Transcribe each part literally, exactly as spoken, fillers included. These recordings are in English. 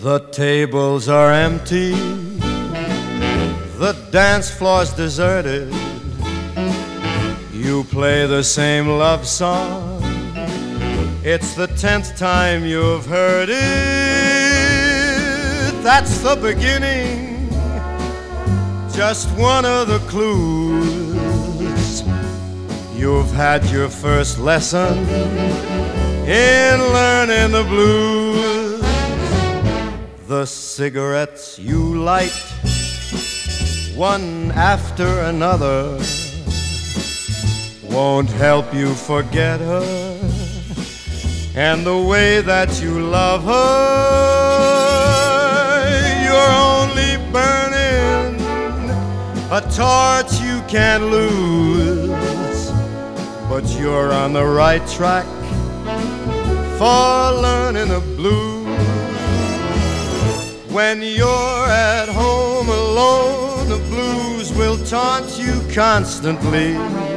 The tables are empty, the dance floor's deserted. You play the same love song, it's the tenth time you've heard it. That's the beginning, just one of the clues. You've had your first lesson in learning the blues. The cigarettes you light, one after another, won't help you forget her and the way that you love her. You're only burning a torch you can't lose, but you're on the right track for learning the blues. When you're at home alone, the blues will taunt you constantly.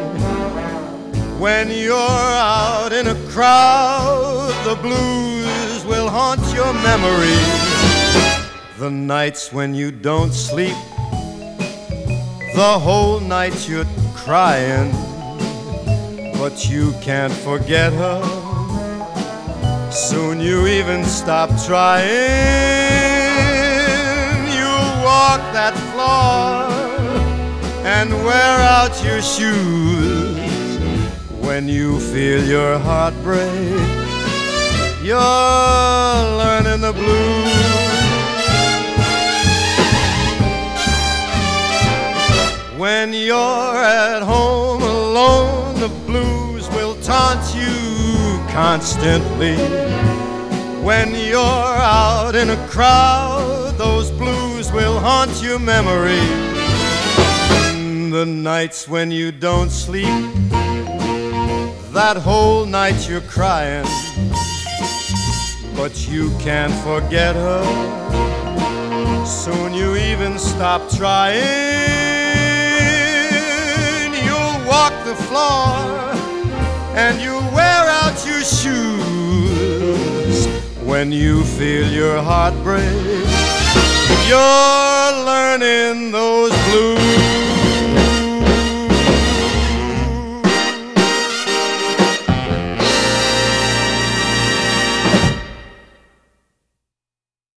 When you're out in a crowd, the blues will haunt your memory. The nights when you don't sleep, the whole night you're crying, but you can't forget her. Soon you even stop trying. You'll walk that floor and wear out your shoes. When you feel your heart break, you're learning the blues. When you're at home alone, the blues will taunt you constantly. When you're out in a crowd, those blues will haunt your memory. The nights when you don't sleep, that whole night you're crying, but you can't forget her. Soon you even stop trying. You'll walk the floor and you'll wear out your shoes. When you feel your heart break, you're learning those blues.